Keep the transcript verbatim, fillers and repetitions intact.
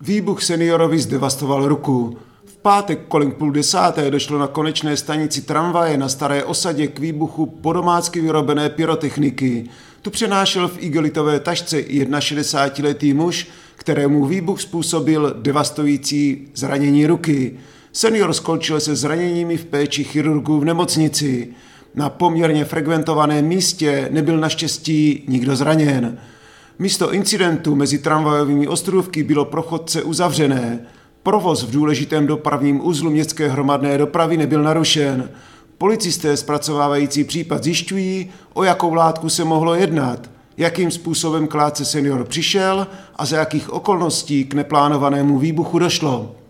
Výbuch seniorovi zdevastoval ruku. V pátek kolem půl desáté došlo na konečné stanici tramvaje na Staré osadě k výbuchu podomácky vyrobené pyrotechniky. Tu přenášel v igelitové tašce šedesátiletý muž, kterému výbuch způsobil devastující zranění ruky. Senior skončil se zraněními v péči chirurgů v nemocnici. Na poměrně frekventovaném místě nebyl naštěstí nikdo zraněn. Místo incidentu mezi tramvajovými ostrůvky bylo pro chodce uzavřené. Provoz v důležitém dopravním uzlu městské hromadné dopravy nebyl narušen. Policisté zpracovávající případ zjišťují, o jakou látku se mohlo jednat, jakým způsobem k látce senior přišel a za jakých okolností k neplánovanému výbuchu došlo.